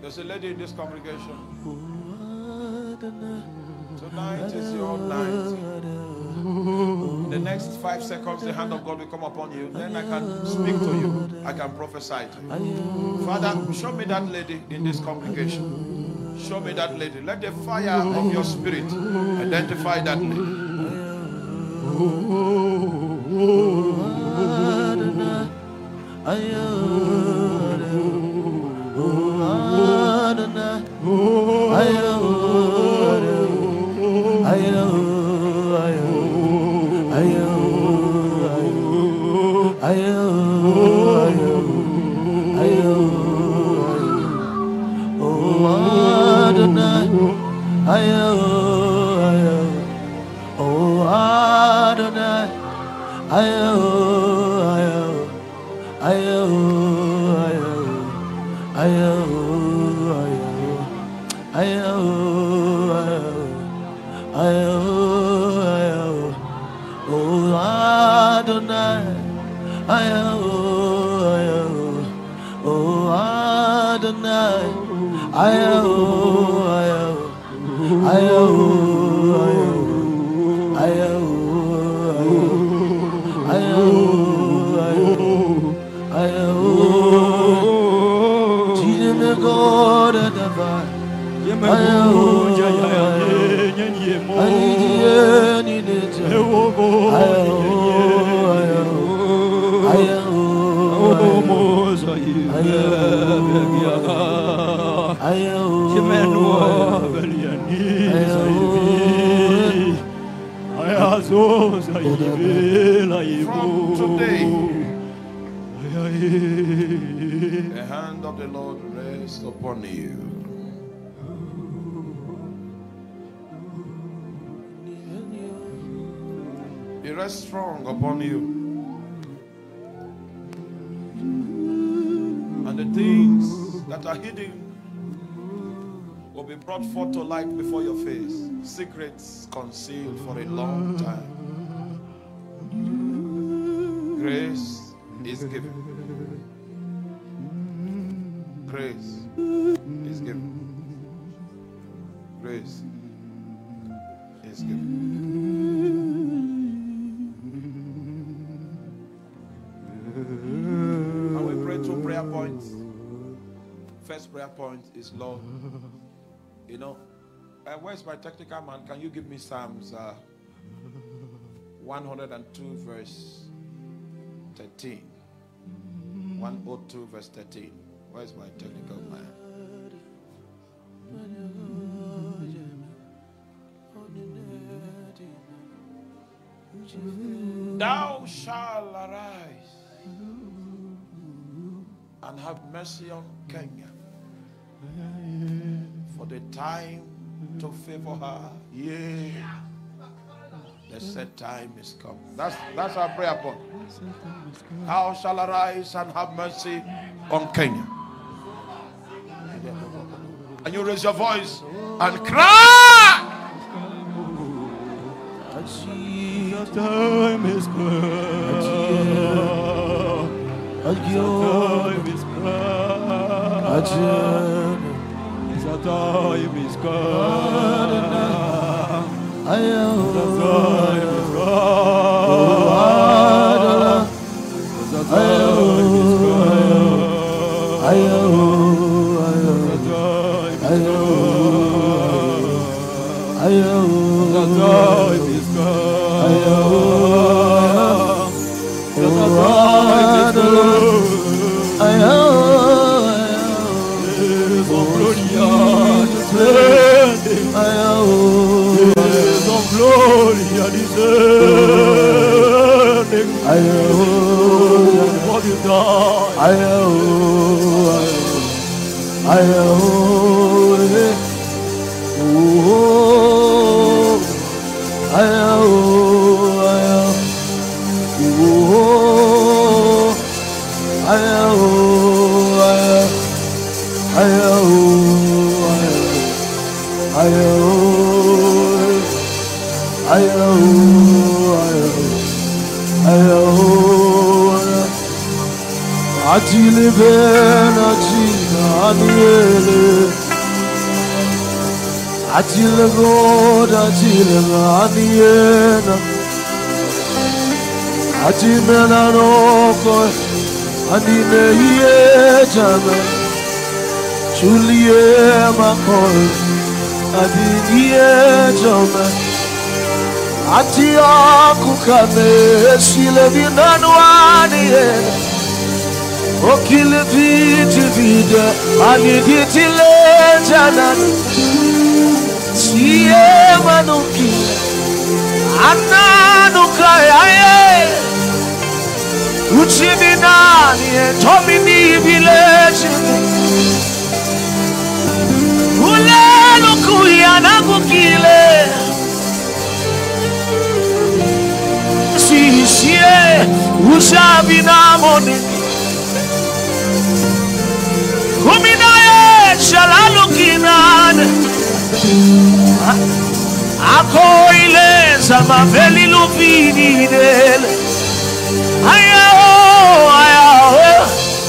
There's a lady in this congregation. Tonight is your night. In the next 5 seconds, the hand of God will come upon you. Then I can speak to you. I can prophesy to you. Father, show me that lady in this congregation. Show me that lady. Let the fire of your spirit identify that lady. From today, the hand of the Lord rests upon you. He rests strong upon you. And the things that are hidden will be brought forth to light before your face. Secrets concealed for a long time. Grace is given. Grace is given. Grace is given. And we pray 2 prayer points. First prayer point is, Lord, you know, where's my technical man? Can you give me Psalms 102 verse 13? 102 verse 13. Where's my technical man? Thou shalt arise and have mercy on Kenya, for the time to favor her. Yeah. The set time is come. That's our prayer point. Thou shalt arise and have mercy on Kenya. And you raise your voice and cry. The time is come. The time is come. The time is come. The time is Ati live na Aniele Atile God Atile Aniena Atimena Roko Anime Yejana Julie Makol Adine Jama Atia Kukame Sile Vinanwani Okile viti vida Aniditile Janan Siye Manuki Ananukaya Uchiminani Tomini village Ule Lukuya Nagukile Siye Ushabina Moni Kuminaye Shalalukinan Akoile Zamaveli Lupini del Ayao Ayao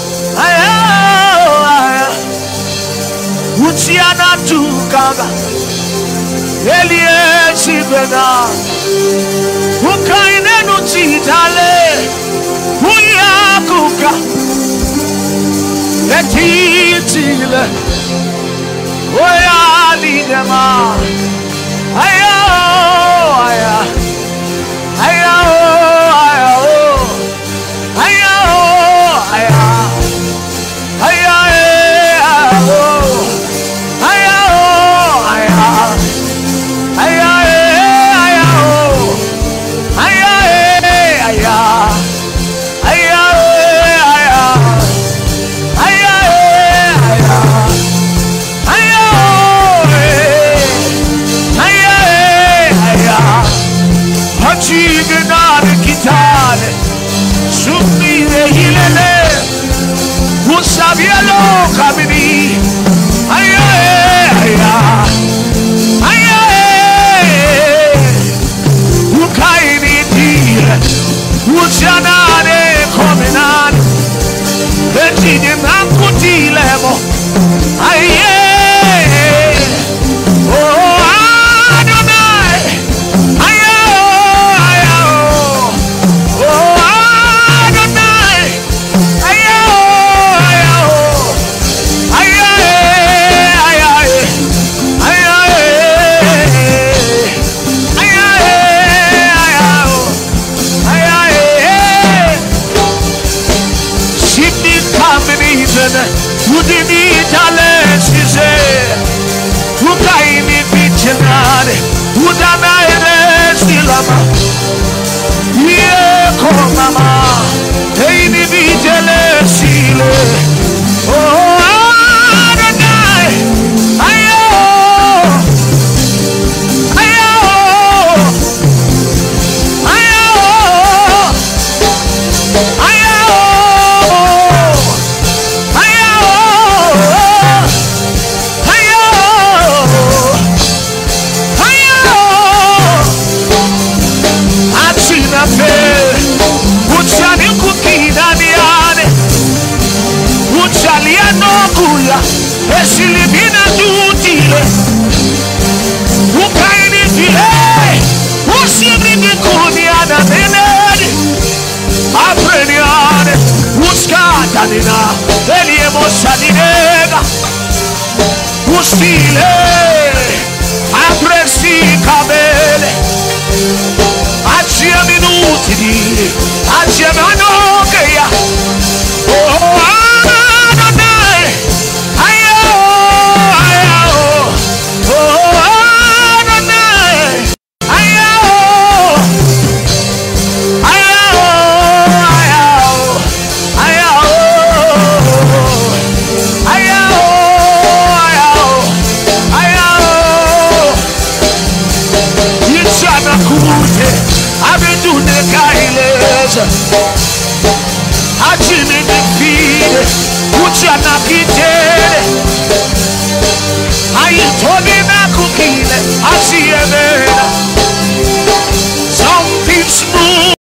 Ayao Uchiana Tukaba Elie Sibena Ukaine Nutitale Uyakuka Etitile Oya Lidema Ayao Ayao Ayao Ayao Ayao Ayao Sabielo kamini aya ukaini dire ujanane kominan etini nakutilemo aya oh Adonai aya oh Adonai aya Udini talesize Ukaini vichinare Udana erestilama Ye komama Eini vijelesile Oh Adonai Ayo Ayo Ayo Ayo Esilibina tutile Ukaini file Usibini kuniana menedi Apreniane Uskatanina Eliemo salinega Ustile Apresi kabele Achia minuti di Achia manokeya Oh Adonai I told him I could kill it. I see him.